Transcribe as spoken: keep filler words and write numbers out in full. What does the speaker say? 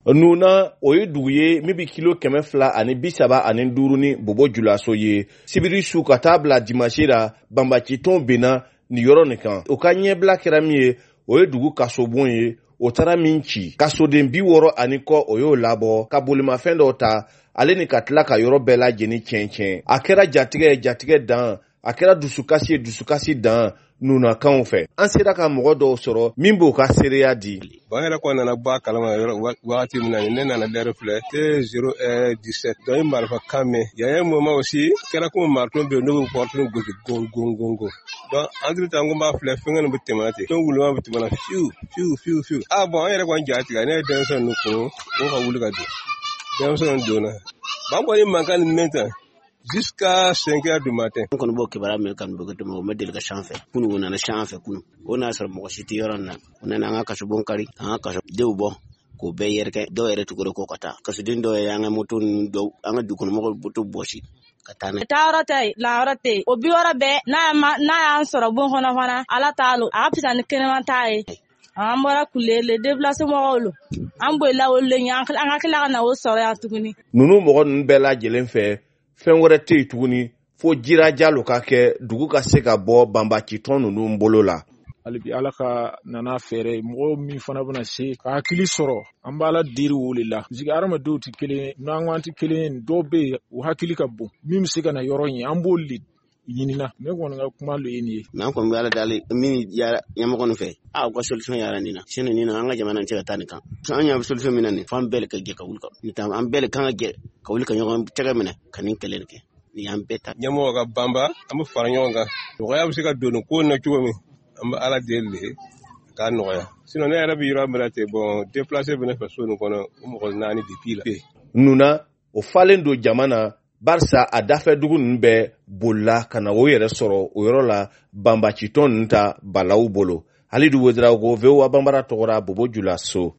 Nuna o ye dugu ye min bi kilo kɛmɛ fila ani bi saba ani duuru ni Bobo Julaso ye. Sibiri su ka taa bila dimanche la banbaci-tɔn benna ni yɔrɔ nin kan. O ka ɲɛbila kɛra min ye o ye dugu kasobon ye. O taara min ci kasoden bi wɔɔrɔ ani kɔ o y'o labɔ ka bolimafɛn dɔw ta ale ni ka tila ka yɔrɔ bɛɛ lajɛlen tiɲɛ tiɲɛ. A kɛra jatigɛ ye jatigɛ dan, a kɛra dusukasi ye dusukasi dan nunakanw fɛ. An sera ka mɔgɔ dɔw sɔrɔ min b'o ka seereya di. Bon yɛrɛ kɔni nana bɔ a kalama wagati min na ne nana lɛrɛ filɛ te zéro un dix-sept dɔ ye marifa kan mɛn. Il y a un moment aussi kɛra comme marteau bɛ n'o bɛ porte gosi gon gon gon gon. Donc entre temps n ko b'a filɛ fɛngɛ nin bɛ tɛmɛ ten. Fɛn wulima bɛ tɛmɛ na fiu fiu fiu fiu. Ah bon an yɛrɛ kɔni ja tigɛ ne ye denmisɛnnin ninnu kun ko ka wuli ka don. Denmisɛnninw donna. Ban kɔni mankan ni mɛn tan. Jusqu'à cinq heures du matin. On connaît beaucoup de gens qui ont été dans le champ. Nous avons un champ. On a sur mon site. On a un cas de bon carré. Un cas de bon. Ko be yerke do yere tukoro ko kata kasudin do yanga mutun do anga dukun mo butu boshi katana tawrate la rate o bi wara be na ma na ansoro bon hono hona ala taalo a pita ne keneman tae amara kulele déplacement wolo ambo la wolo nyank anga kila na wo soro ya tuguni nunu mo gon bela jelen fe fen wore te tuguni fo jira jalo ka ke dugu ka se ka bo banbaci-tɔn nunu mbolo la. Alibi ala ka nana fere mɔgɔ min fana bɛna se ka hakili sɔrɔ an b'a la diri wuli la sigi adamadenw tɛ kelen n'an tɛ kelen dɔw bɛ yen u hakili ka bon min bɛ se ka na yɔrɔ in an b'o de ɲinina ne kɔni ka kuma lo ye nin ye n'an kɔni bɛ ala dali min yara ɲɛmɔgɔ nin fɛ a ka solution yara nin na sini nin na an ka jamana tɛ ka taa nin kan an y'a solution min na nin fan bɛɛ ka jɛ ka wuli ka ni taa an bɛɛ kan ka jɛ ka wuli ka ɲɔgɔn tɛgɛ minɛ ka nin kɛlɛ kɛ ni y'an bɛɛ ta ɲɛmɔgɔ ka banba an bɛ fara ɲɔgɔn kan nɔgɔya bɛ se ka don ko na cogo min an bɛ ala deli k'a nɔgɔya sinon ne yɛrɛ bɛ yɔrɔ min na ten bon déplacé bɛ ne fɛ so nin kɔnɔ o mɔgɔ naani depuis la. Nuna o falen don jama na barisa a dafɛ dugu ninnu bɛɛ bolila ka na o yɛrɛ sɔrɔ o yɔrɔ la banbaci-tɔn ninnu ta balawu bolo. Halidu Weziraw ko V O A Banbara tɔgɔra Bobo Julaso.